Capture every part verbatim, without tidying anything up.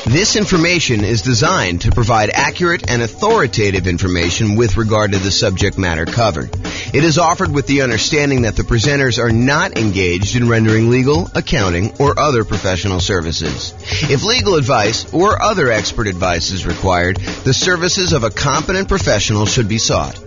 This information is designed to provide accurate and authoritative information with regard to the subject matter covered. It is offered with the understanding that the presenters are not engaged in rendering legal, accounting, or other professional services. If legal advice or other expert advice is required, the services of a competent professional should be sought.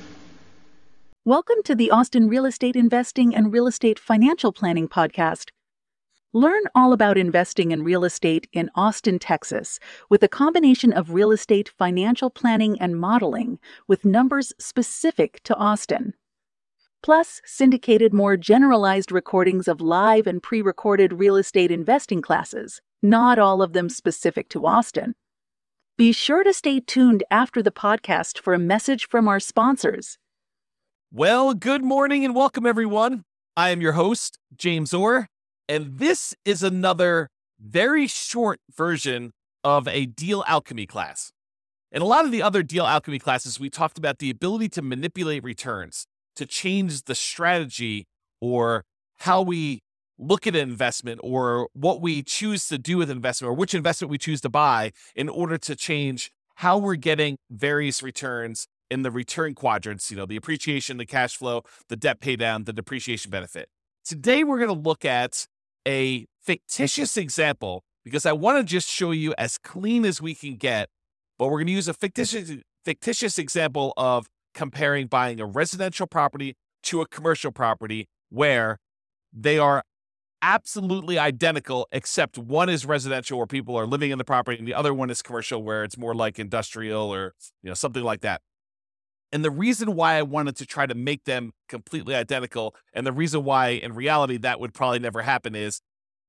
Welcome to the Austin Real Estate Investing and Real Estate Financial Planning Podcast. Learn all about investing in real estate in Austin, Texas, with a combination of real estate financial planning and modeling with numbers specific to Austin. Plus, syndicated more generalized recordings of live and pre-recorded real estate investing classes, not all of them specific to Austin. Be sure to stay tuned after the podcast for a message from our sponsors. Well, good morning and welcome, everyone. I am your host, James Orr. And this is another very short version of a deal alchemy class. In a lot of the other deal alchemy classes, we talked about the ability to manipulate returns, to change the strategy or how we look at an investment or what we choose to do with investment or which investment we choose to buy in order to change how we're getting various returns in the return quadrants, you know, the appreciation, the cash flow, the debt pay down, the depreciation benefit. Today, we're going to look at a fictitious example because I want to just show you as clean as we can get, but we're going to use a fictitious fictitious example of comparing buying a residential property to a commercial property where they are absolutely identical, except one is residential where people are living in the property and the other one is commercial where it's more like industrial or, you know, something like that. And the reason why I wanted to try to make them completely identical, and the reason why in reality that would probably never happen, is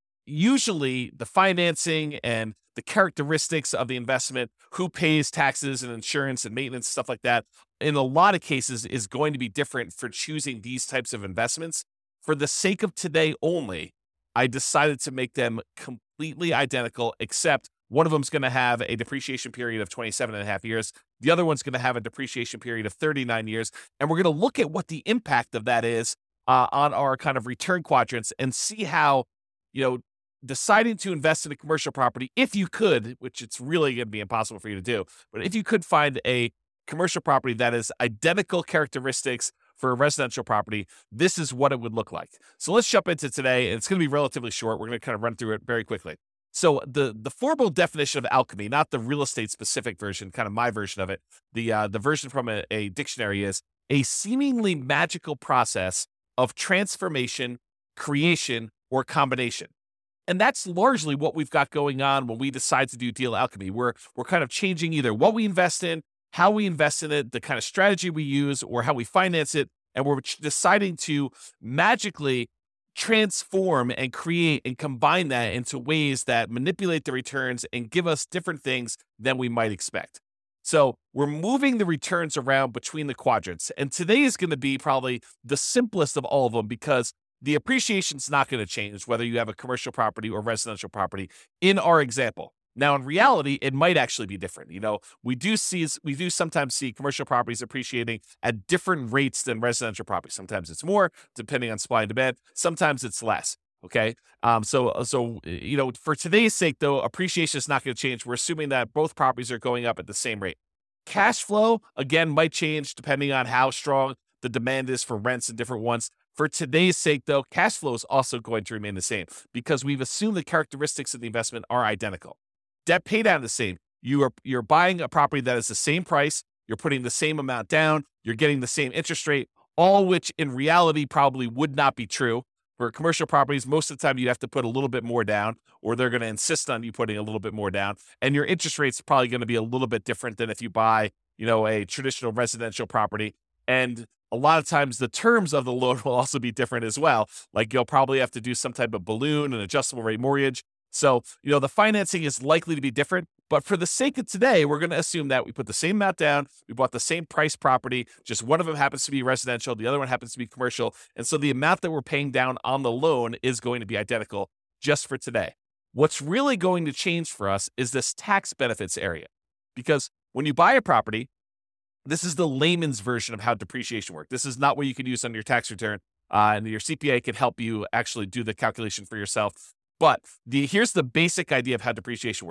usually the financing and the characteristics of the investment, who pays taxes and insurance and maintenance, stuff like that, in a lot of cases is going to be different for choosing these types of investments. For the sake of today only, I decided to make them completely identical, except one of them is going to have a depreciation period of twenty-seven and a half years. The other one's going to have a depreciation period of thirty-nine years. And we're going to look at what the impact of that is uh, on our kind of return quadrants and see how, you know, deciding to invest in a commercial property, if you could, which it's really going to be impossible for you to do, but if you could find a commercial property that is identical characteristics for a residential property, this is what it would look like. So let's jump into today. And it's going to be relatively short. We're going to kind of run through it very quickly. So the the formal definition of alchemy, not the real estate specific version, kind of my version of it, the uh, the version from a, a dictionary is a seemingly magical process of transformation, creation, or combination. And that's largely what we've got going on when we decide to do deal alchemy. We're we're kind of changing either what we invest in, how we invest in it, the kind of strategy we use, or how we finance it, and we're deciding to magically transform and create and combine that into ways that manipulate the returns and give us different things than we might expect. So we're moving the returns around between the quadrants. And today is going to be probably the simplest of all of them because the appreciation is not going to change whether you have a commercial property or residential property in our example. Now, in reality, it might actually be different. You know, we do see, we do sometimes see commercial properties appreciating at different rates than residential properties. Sometimes it's more, depending on supply and demand. Sometimes it's less. Okay. Um, so, so, you know, for today's sake, though, appreciation is not going to change. We're assuming that both properties are going up at the same rate. Cash flow, again, might change depending on how strong the demand is for rents in different ones. For today's sake, though, cash flow is also going to remain the same because we've assumed the characteristics of the investment are identical. Debt pay down the same. You are you're buying a property that is the same price. You're putting the same amount down. You're getting the same interest rate, all which in reality probably would not be true. For commercial properties, most of the time you have to put a little bit more down, or they're going to insist on you putting a little bit more down. And your interest rate's probably going to be a little bit different than if you buy, you know, a traditional residential property. And a lot of times the terms of the loan will also be different as well. Like you'll probably have to do some type of balloon, an adjustable rate mortgage. So, you know, the financing is likely to be different, but for the sake of today, we're going to assume that we put the same amount down, we bought the same price property, just one of them happens to be residential, the other one happens to be commercial, and so the amount that we're paying down on the loan is going to be identical just for today. What's really going to change for us is this tax benefits area, because when you buy a property, this is the layman's version of how depreciation works. This is not what you can use on your tax return, uh, and your C P A can help you actually do the calculation for yourself. But the here's the basic idea of how depreciation works.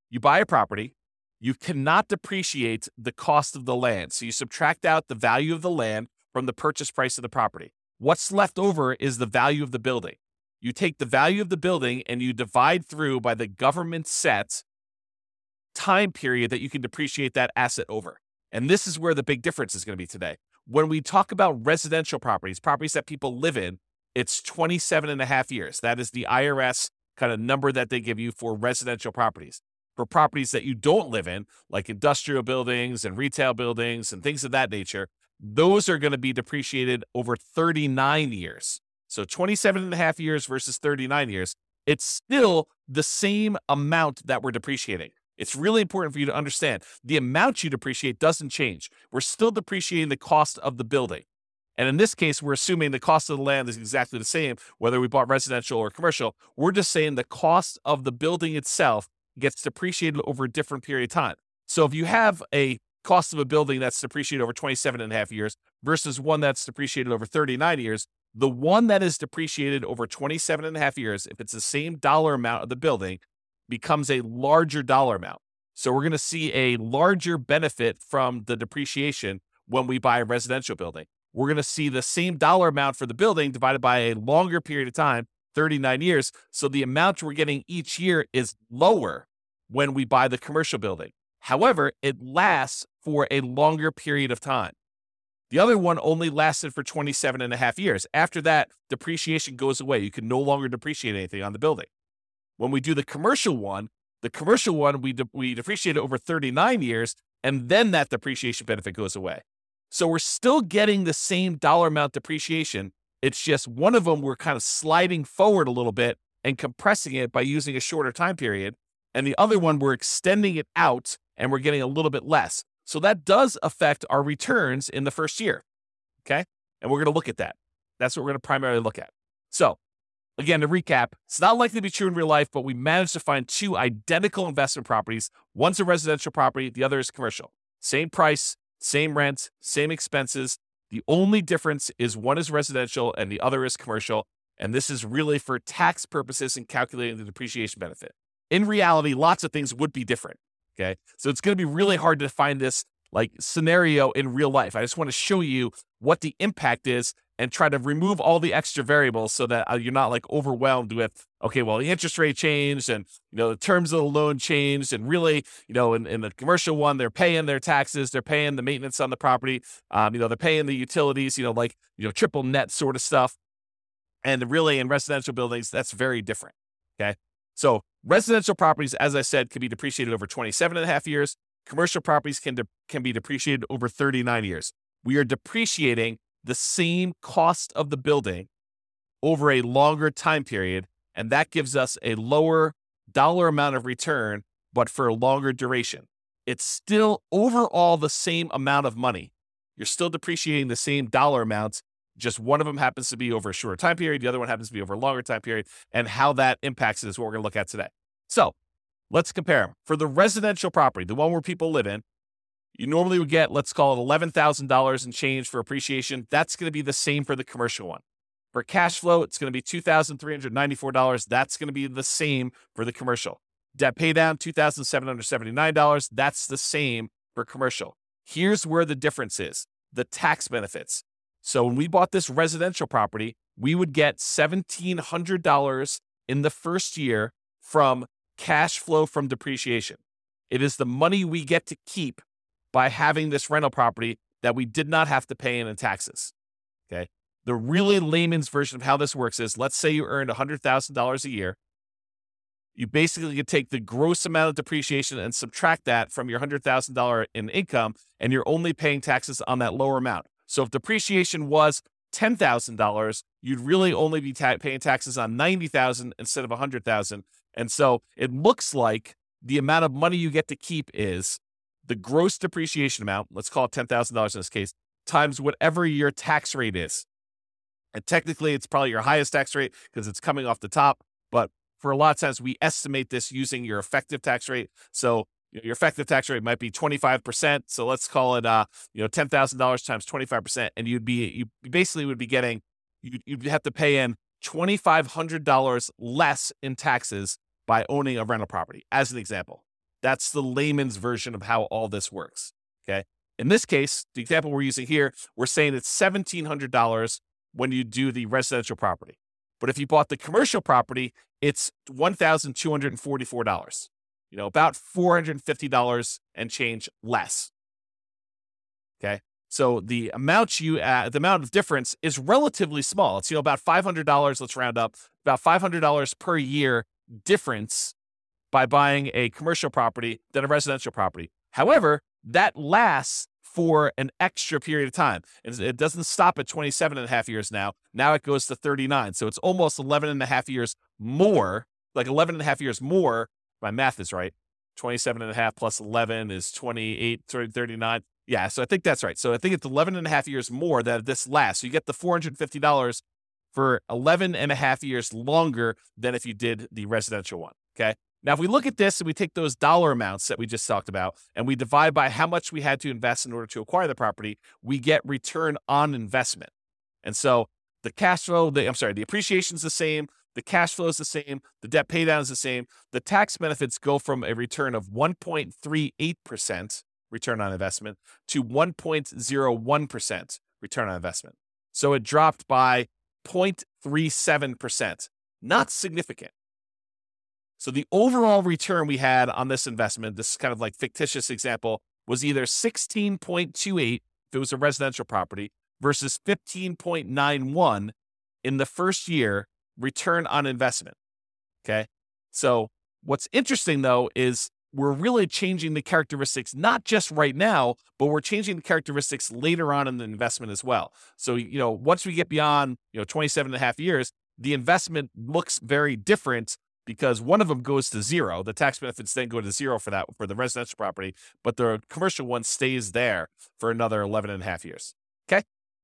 You buy a property, you cannot depreciate the cost of the land. So you subtract out the value of the land from the purchase price of the property. What's left over is the value of the building. You take the value of the building and you divide through by the government set time period that you can depreciate that asset over. And this is where the big difference is going to be today. When we talk about residential properties, properties that people live in, it's twenty-seven and a half years. That is the I R S kind of number that they give you for residential properties. For properties that you don't live in, like industrial buildings and retail buildings and things of that nature, those are going to be depreciated over thirty-nine years. So twenty-seven and a half years versus thirty-nine years, it's still the same amount that we're depreciating. It's really important for you to understand the amount you depreciate doesn't change. We're still depreciating the cost of the building. And in this case, we're assuming the cost of the land is exactly the same, whether we bought residential or commercial. We're just saying the cost of the building itself gets depreciated over a different period of time. So if you have a cost of a building that's depreciated over twenty-seven and a half years versus one that's depreciated over thirty-nine years, the one that is depreciated over twenty-seven and a half years, if it's the same dollar amount of the building, becomes a larger dollar amount. So we're going to see a larger benefit from the depreciation when we buy a residential building. We're going to see the same dollar amount for the building divided by a longer period of time, thirty-nine years. So the amount we're getting each year is lower when we buy the commercial building. However, it lasts for a longer period of time. The other one only lasted for twenty-seven and a half years. After that, depreciation goes away. You can no longer depreciate anything on the building. When we do the commercial one, the commercial one, we, de- we depreciate it over thirty-nine years, and then that depreciation benefit goes away. So we're still getting the same dollar amount depreciation. It's just one of them we're kind of sliding forward a little bit and compressing it by using a shorter time period. And the other one, we're extending it out and we're getting a little bit less. So that does affect our returns in the first year. Okay. And we're going to look at that. That's what we're going to primarily look at. So again, to recap, it's not likely to be true in real life, but we managed to find two identical investment properties. One's a residential property. The other is commercial. Same price, same rent, same expenses. The only difference is one is residential and the other is commercial. And this is really for tax purposes and calculating the depreciation benefit. In reality, lots of things would be different. Okay. So it's going to be really hard to find this like scenario in real life. I just want to show you what the impact is and try to remove all the extra variables so that uh, you're not like overwhelmed with, okay, well, the interest rate changed and, you know, the terms of the loan changed. And really, you know, in, in the commercial one, they're paying their taxes, they're paying the maintenance on the property. Um, you know, they're paying the utilities, you know, like, you know, triple net sort of stuff. And really in residential buildings, that's very different. Okay. So residential properties, as I said, can be depreciated over twenty-seven and a half years. Commercial properties can, de- can be depreciated over thirty-nine years. We are depreciating the same cost of the building over a longer time period, and that gives us a lower dollar amount of return, but for a longer duration. It's still overall the same amount of money. You're still depreciating the same dollar amounts, just one of them happens to be over a shorter time period, the other one happens to be over a longer time period, and how that impacts it is what we're going to look at today. So let's compare them. For the residential property, the one where people live in, you normally would get, let's call it eleven thousand dollars in change for appreciation. That's going to be the same for the commercial one. For cash flow, it's going to be two thousand three hundred ninety-four dollars. That's going to be the same for the commercial. Debt pay down, two thousand seven hundred seventy-nine dollars. That's the same for commercial. Here's where the difference is, the tax benefits. So when we bought this residential property, we would get one thousand seven hundred dollars in the first year from cash flow from depreciation. It is the money we get to keep by having this rental property that we did not have to pay in in taxes. Okay. The really layman's version of how this works is, let's say you earned one hundred thousand dollars a year. You basically could take the gross amount of depreciation and subtract that from your one hundred thousand dollars in income, and you're only paying taxes on that lower amount. So if depreciation was ten thousand dollars, you'd really only be ta- paying taxes on ninety thousand dollars instead of one hundred thousand dollars. And so it looks like the amount of money you get to keep is the gross depreciation amount, let's call it ten thousand dollars in this case, times whatever your tax rate is. And technically, it's probably your highest tax rate because it's coming off the top. But for a lot of times, we estimate this using your effective tax rate. So your effective tax rate might be twenty-five percent. So let's call it, uh, you know, ten thousand dollars times twenty-five percent. And you'd be, you basically would be getting, you'd, you'd have to pay in two thousand five hundred dollars less in taxes by owning a rental property, as an example. That's the layman's version of how all this works, okay? In this case, the example we're using here, we're saying it's seventeen hundred dollars when you do the residential property. But if you bought the commercial property, it's one thousand two hundred forty-four dollars, you know, about four hundred fifty dollars and change less, okay? So the amount you add, the amount of difference is relatively small. It's, you know, about five hundred dollars, let's round up, about five hundred dollars per year difference by buying a commercial property than a residential property. However, that lasts for an extra period of time. It doesn't stop at twenty-seven and a half years now. Now it goes to thirty-nine. So it's almost eleven and a half years more, like eleven and a half years more. My math is right. twenty-seven and a half plus eleven is twenty-eight, thirty-nine. Yeah, so I think that's right. So I think it's eleven and a half years more that this lasts. So you get the four hundred fifty dollars for eleven and a half years longer than if you did the residential one, okay? Now, if we look at this and we take those dollar amounts that we just talked about and we divide by how much we had to invest in order to acquire the property, we get return on investment. And so the cash flow, the, I'm sorry, the appreciation is the same, the cash flow is the same, the debt pay down is the same. The tax benefits go from a return of one point three eight percent return on investment to one point zero one percent return on investment. So it dropped by zero point three seven percent. Not significant. So the overall return we had on this investment, this kind of like fictitious example, was either sixteen point two eight if it was a residential property versus fifteen point nine one in the first year return on investment, okay? So what's interesting, though, is we're really changing the characteristics, not just right now, but we're changing the characteristics later on in the investment as well. So, you know, once we get beyond, you know, twenty-seven and a half years, the investment looks very different because one of them goes to zero. The tax benefits then go to zero for that, for the residential property, but the commercial one stays there for another eleven and a half years, okay?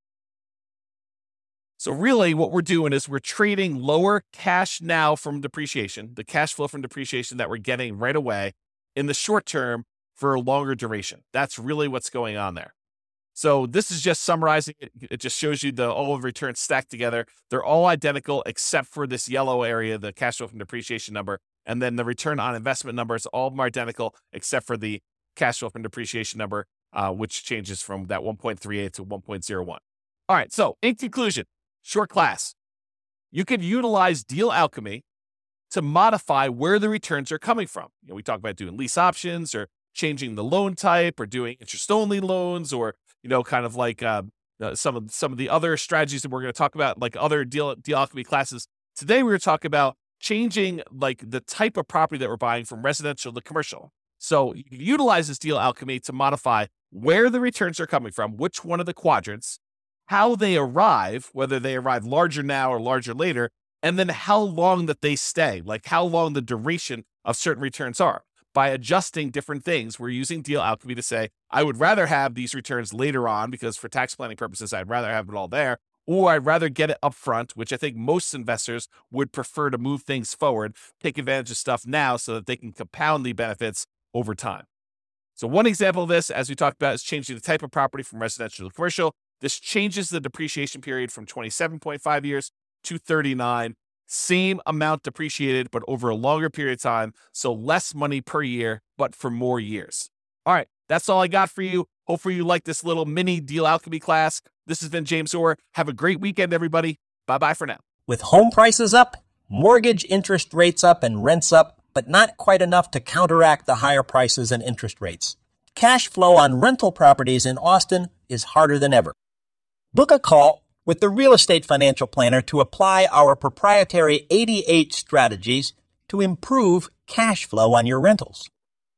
So really what we're doing is we're trading lower cash now from depreciation, the cash flow from depreciation that we're getting right away in the short term for a longer duration. That's really what's going on there. So this is just summarizing it. It just shows you the all of returns stacked together. They're all identical except for this yellow area, the cash flow from depreciation number. And then the return on investment numbers, all of them are identical except for the cash flow from depreciation number, uh, which changes from that one point three eight to one point zero one. All right, so in conclusion, short class, you could utilize deal alchemy to modify where the returns are coming from. You know, we talk about doing lease options or changing the loan type or doing interest-only loans or, you know, kind of like uh, uh, some of some of the other strategies that we're going to talk about, like other deal, deal alchemy classes. Today, we're going to talk about changing like the type of property that we're buying from residential to commercial. So you can utilize this deal alchemy to modify where the returns are coming from, which one of the quadrants, how they arrive, whether they arrive larger now or larger later, and then how long that they stay, like how long the duration of certain returns are. By adjusting different things, we're using deal alchemy to say, I would rather have these returns later on because for tax planning purposes, I'd rather have it all there, or I'd rather get it up front, which I think most investors would prefer to move things forward, take advantage of stuff now so that they can compound the benefits over time. So one example of this, as we talked about, is changing the type of property from residential to commercial. This changes the depreciation period from twenty-seven point five years to thirty-nine. Same amount depreciated, but over a longer period of time. So less money per year, but for more years. All right, that's all I got for you. Hopefully you like this little mini deal alchemy class. This has been James Orr. Have a great weekend, everybody. Bye-bye for now. With home prices up, mortgage interest rates up, and rents up, but not quite enough to counteract the higher prices and interest rates, cash flow on rental properties in Austin is harder than ever. Book a call with the Real Estate Financial Planner to apply our proprietary eighty-eight strategies to improve cash flow on your rentals.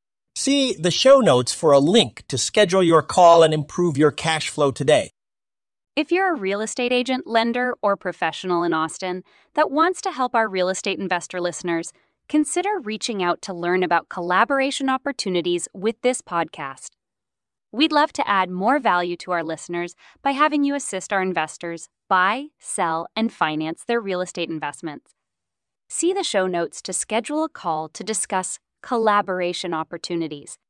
See the show notes for a link to schedule your call and improve your cash flow today. If you're a real estate agent, lender, or professional in Austin that wants to help our real estate investor listeners, consider reaching out to learn about collaboration opportunities with this podcast. We'd love to add more value to our listeners by having you assist our investors buy, sell, and finance their real estate investments. See the show notes to schedule a call to discuss collaboration opportunities.